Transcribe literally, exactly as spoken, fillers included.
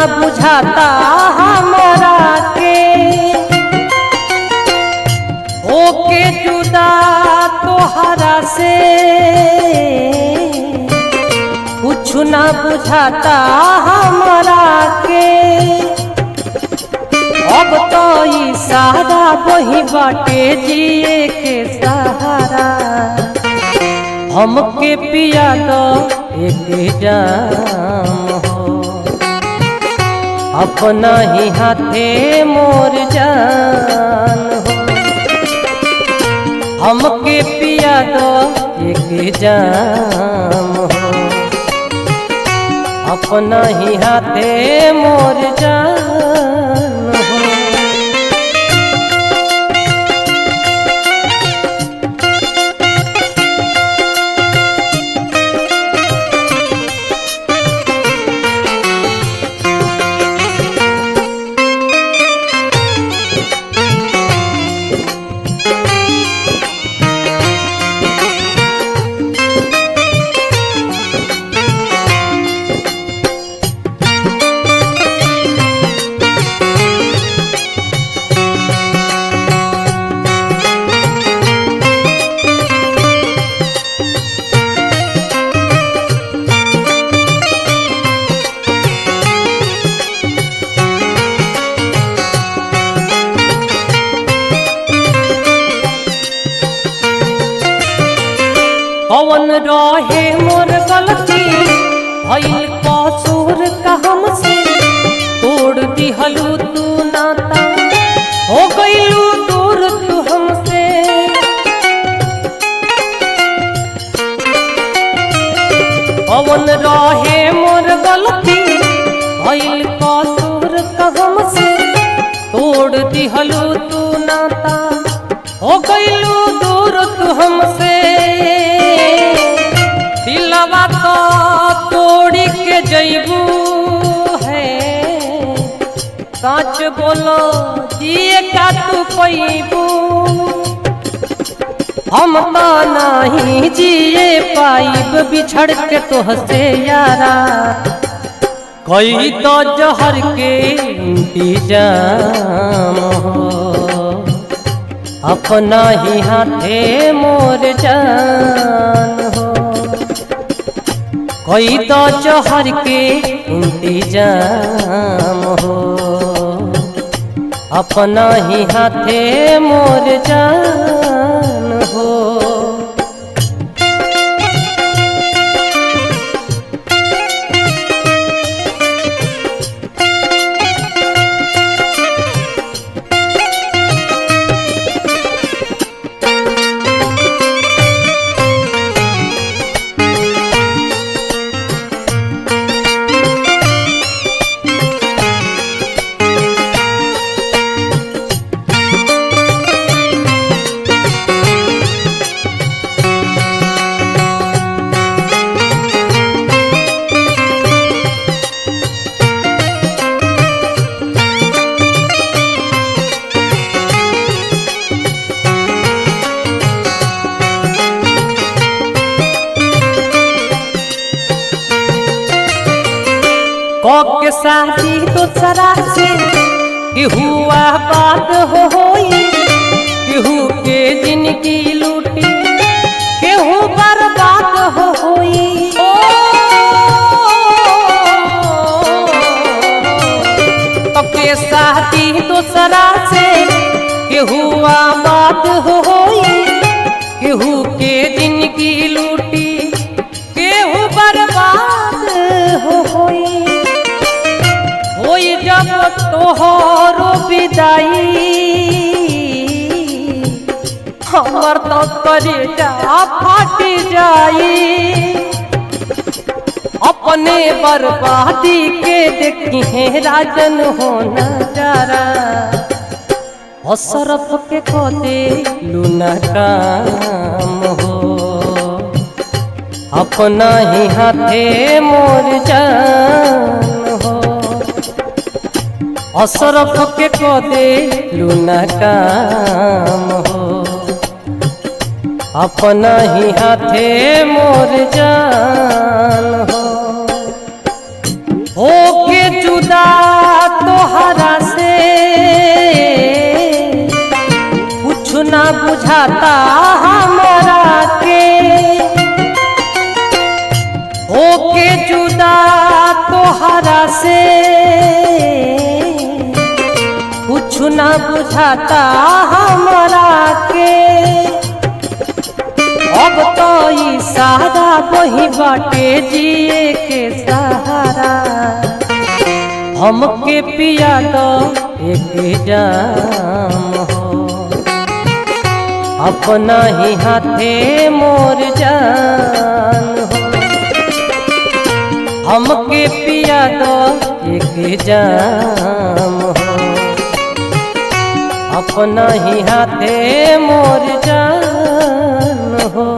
बुझाता हमारा के होके जुदा तोहरा से कुछ ना बुझाता हमारा के अब तो ई सारा वही बाटे जिए के सहारा हमके पिया दो एक जाम हो अपना ही हाथे मोर जान हो हमके पिया दो एक जाम हो अपना ही हाथे मोर जान हो। कौन रहे मोर गलती भइल कसूर का हमसे तोड़ दिहलू तू नाता हो गइलू दूर तू हमसे कौन रहे मोर गलती भइल कसूर का हमसे तोड़ दिहलू तू नाता हो गइलू दूर तू हमसे दिलवा तो तोड़ी के जइबू है सच बोलो जिए का तू पैबू हम तो नहीं जिए पाइब बिछड़ के तोहसे यारा कोई तो जहर के इंतजाम हो अपना ही हाथे मोर जान हो कोई तो जहर के इंतजाम हो अपना ही हाथे मोर जान हो। के शादी दूसरा से हुआ बात हो होई केहू के जिंदगी लूटी केहू बर्बाद हो होई तो के शादी दूसरा से हुआ बात हो होई केहू के जिंदगी लूटी केहू बर्बाद हो होई जब तोहरो विदाई हमर तो कलेजा फट जाई अपने बर्बादी के देखी है राजन हो नजारा असरफ के खोदे लूना काम हो अपना ही हाथे मोर जान हो असरफ के खोदे लूना काम हो अपना ही हाथे मोर जान हो होके जुदा जुदा तोहरा से कुछ ना बुझाता हमरा के, होके जुदा तोहरा से कुछ ना बुझाता हमरा के। अब तो ई सहारा वही बाटे जिए के सहारा, हमके पिया दो एक जाम हो, अपना ही हाथे मोर जान हो। हमके पिया दो एक जाम हो, अपना ही हाथे मोर जान हो।